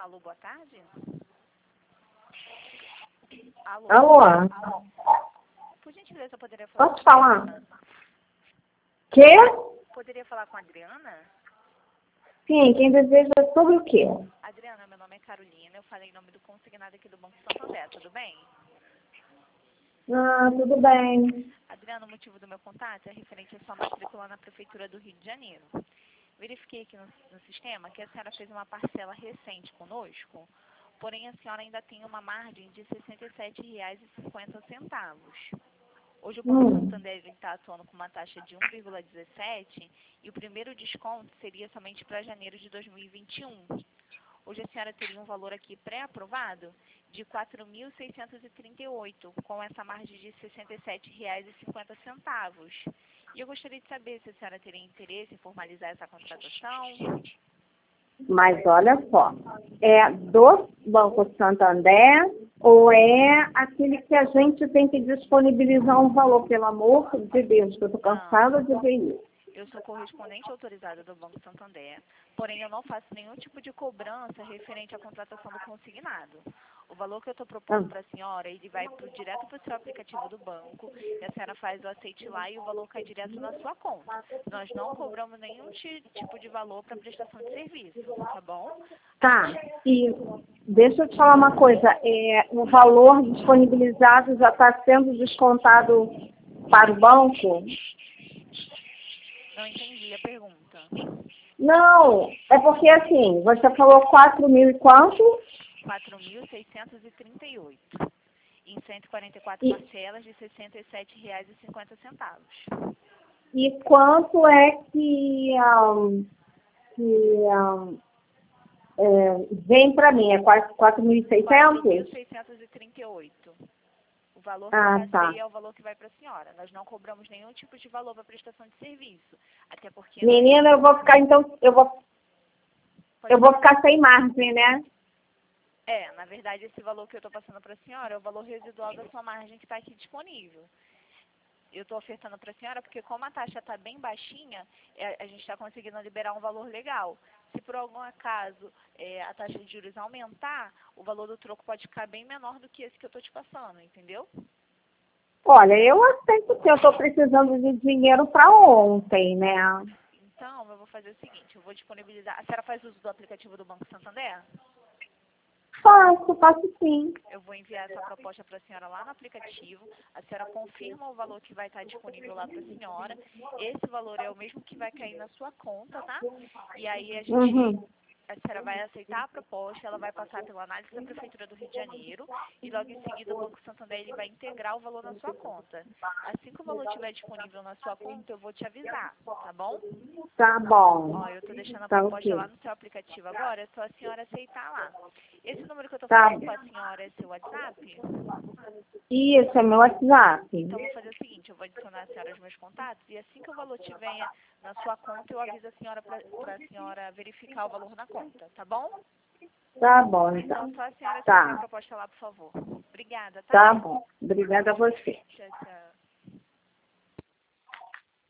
Alô, boa tarde. Alô. Alô? Por gentileza, eu poderia falar Posso com a falar? Adriana? Quê? Poderia falar com a Adriana? Sim, quem deseja sobre o quê? Adriana, meu nome é Carolina, eu falei em nome do consignado aqui do Banco Santander, tudo bem? Ah, tudo bem. Adriana, o motivo do meu contato é referente à sua matrícula na Prefeitura do Rio de Janeiro. Verifiquei aqui no sistema que a senhora fez uma parcela recente conosco, porém a senhora ainda tem uma margem de R$ 67,50. Hoje o Banco Santander está atuando com uma taxa de 1,17 e o primeiro desconto seria somente para janeiro de 2021. Hoje a senhora teria um valor aqui pré-aprovado de R$ 4.638, com essa margem de R$ 67,50. E eu gostaria de saber se a senhora teria interesse em formalizar essa contratação. Mas olha só, é do Banco Santander ou é aquele que a gente tem que disponibilizar um valor, pelo amor de Deus, que eu estou cansada de ver isso. Eu sou correspondente autorizada do Banco Santander, porém eu não faço nenhum tipo de cobrança referente à contratação do consignado. O valor que eu estou propondo para a senhora, ele vai direto para o seu aplicativo do banco, e a senhora faz o aceite lá e o valor cai direto na sua conta. Nós não cobramos nenhum tipo de valor para prestação de serviço, tá bom? Tá, e deixa eu te falar uma coisa, o valor disponibilizado já está sendo descontado para o banco? Não entendi a pergunta. Não, é porque assim, você falou 4.000 e quanto? 4.638. Em 144 parcelas de R$ 67,50. E quanto é que vem para mim? É 4.600? 4.638. O valor que eu passei tá. é o valor que vai para a senhora. Nós não cobramos nenhum tipo de valor para prestação de serviço. Até porque... Menina, eu vou ficar, então, eu vou ficar sem margem, né? Na verdade, esse valor que eu estou passando para a senhora é o valor residual da sua margem que está aqui disponível. Eu estou ofertando para a senhora porque como a taxa está bem baixinha, a gente está conseguindo liberar um valor legal. Se por algum acaso a taxa de juros aumentar, o valor do troco pode ficar bem menor do que esse que eu estou te passando, entendeu? Olha, eu aceito que eu estou precisando de dinheiro para ontem, né? Então, eu vou fazer o seguinte, eu vou disponibilizar... A senhora faz uso do aplicativo do Banco Santander? Faço sim. Eu vou enviar essa proposta para a senhora lá no aplicativo. A senhora confirma o valor que vai estar disponível lá para a senhora. Esse valor é o mesmo que vai cair na sua conta, tá? E aí a senhora vai aceitar a proposta, ela vai passar pela análise da Prefeitura do Rio de Janeiro e logo em seguida o Banco Santander ele vai integrar o valor na sua conta. Assim que o valor estiver disponível na sua conta, eu vou te avisar, tá bom? Tá bom. Ó, eu estou deixando a Tá proposta ok. lá no seu aplicativo agora, é só a senhora aceitar lá. Esse número que eu estou falando com a senhora é seu WhatsApp? Isso, é meu WhatsApp. Então, eu vou fazer o seguinte, eu vou adicionar a senhora aos meus contatos e assim que o valor estiver na sua conta, eu aviso a senhora para a senhora verificar o valor na conta, tá bom? Tá bom, Então, então. só a senhora aceitar a proposta lá, por favor. Obrigada, tá? Tá bom. Obrigada a você. Tchau, tchau.